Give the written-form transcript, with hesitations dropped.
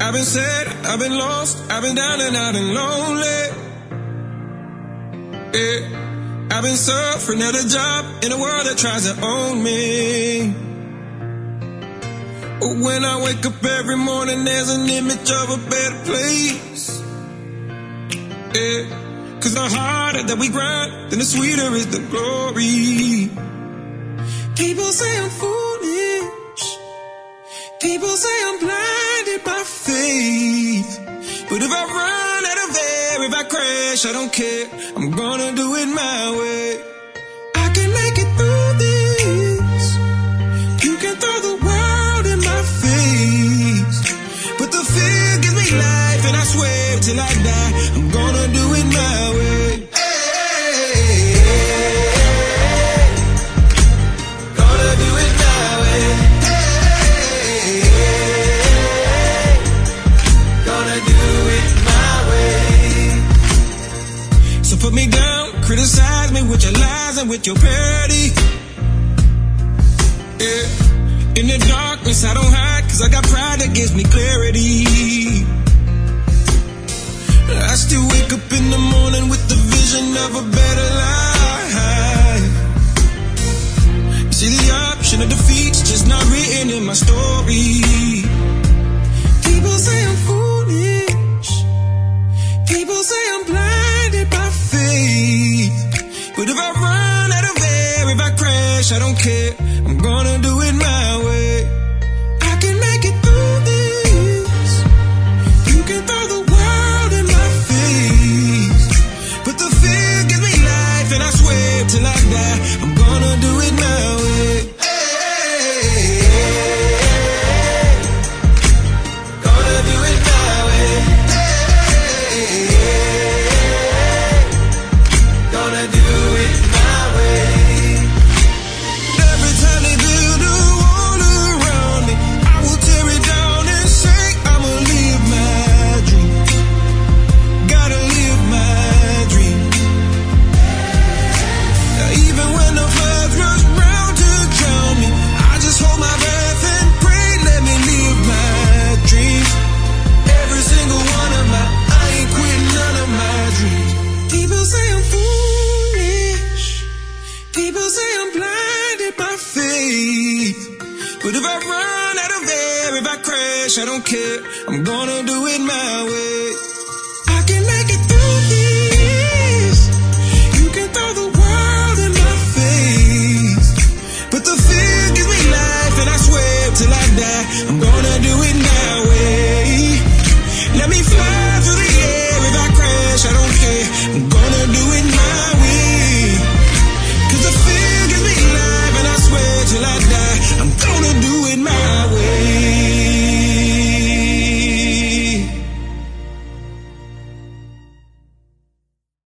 I've been sad, I've been lost, I've been down and out and lonely. Yeah, I've been suffering at a job in a world that tries to own me. But when I wake up every morning, there's an image of a better place. Yeah, 'cause the harder that we grind, then the sweeter is the glory. People say I'm foolish. People say I'm blinded by faith. But if I run out of air, if I crash, I don't care. I'm gonna do it my way. I can make it through this. You can throw the world in my face. But the fear gives me life, and I swear till I die, I'm gonna do it my way. Gonna do it my way. Gonna do it my way. So put me down, criticize me with your lies and with your parody. Yeah. In the darkness I don't hide, 'cause I got pride that gives me clarity. I still wake up in the morning with the vision of a better life. See, the option of defeat's just not written in my story. People say I'm foolish. People say I'm blinded by faith. But if I run out of air, if I crash, I don't care. I'm gonna do it my way. I can make it through this. You can throw the world in my face. But the fear gives me life, and I swear till I die, I'm gonna do it my way. Gonna do it my way. Gonna do it my way. Every time they build a wall around me, I will tear it down and say I'ma live my dream. Gotta live my dream. Even when the floods rush round to drown me, I just hold my breath and pray, let me live my dream. Every single one of my, I ain't quitting none of my dreams. People say I'm foolish. People say I'm blinded by faith. But if I run out of air, if I crash, I don't care. I'm gonna do it my way.